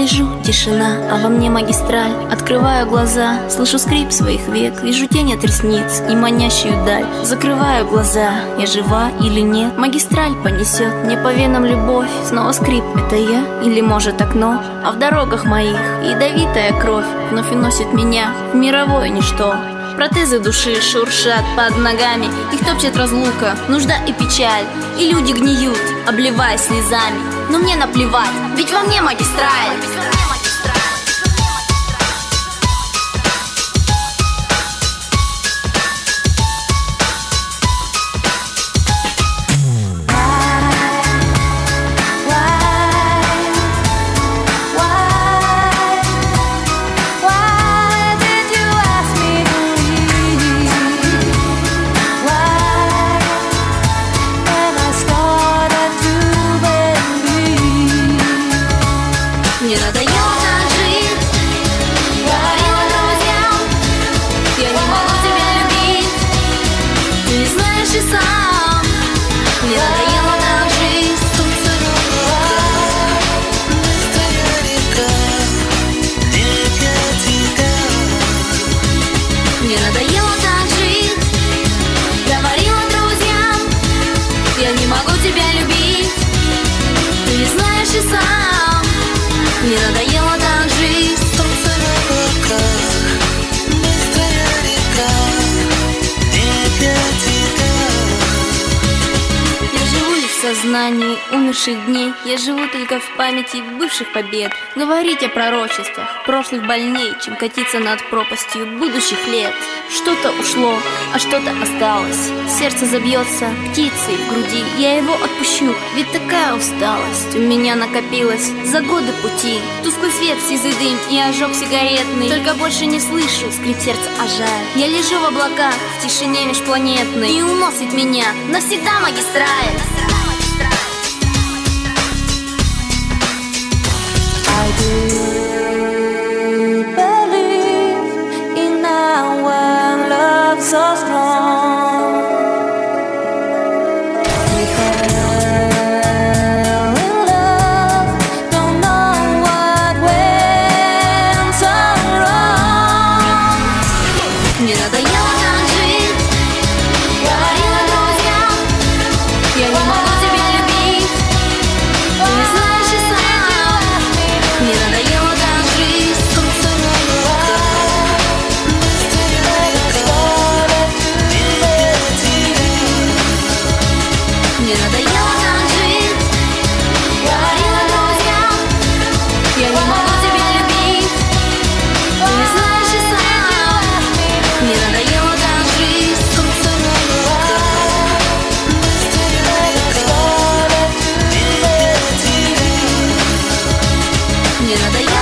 лежу, тишина, а во мне магистраль. Открываю глаза, слышу скрип своих век. Вижу тень от ресниц и манящую даль. Закрываю глаза, я жива или нет. Магистраль понесет мне по венам любовь. Снова скрип, это я или может окно? А в дорогах моих ядовитая кровь вновь уносит меня в мировое ничто. Протезы души шуршат под ногами, их топчет разлука, нужда и печаль. И люди гниют, обливаясь слезами. Но мне наплевать, ведь во мне магистраль. Мне надоело так жить, говорила друзьям, я не могу тебя любить, ты не знаешь и сам. Мне надоело так жить, мне надоело так жить, говорила друзьям, я не могу тебя любить, ты не знаешь и сам. Мне надоело так жить. Солнце в облаках, быстрая река, где тебя. Я живу лишь в сознании умерших дней. Я живу только в памяти бывших побед. Говорить о пророчествах прошлых больней, чем катиться над пропастью будущих лет. Что-то ушло, а что-то осталось. Сердце забьется птицей в груди. Я его отпущу, ведь такая усталость у меня накопилась за годы пути. Тусклый свет, сизый дым и ожог сигаретный. Только больше не слышу скрип сердца, а жаль. Я лежу в облаках, в тишине межпланетной, и уносит меня навсегда магистраль. I do believe in our love so strong. We fell in love, don't know what went so wrong. Мне надоело так жить, говорила друзьям, я не могу тебя любить, ты не знаешь и сам. Мне надоело так жить, Солнце в облаках, быстрая река, где тебя. мне надоело так жить, говорила друзьям, я не могу тебя любить, ты не знаешь и сам. Мне надоело так жить, Солнце в облаках, быстрая река, где тебя. мне надоело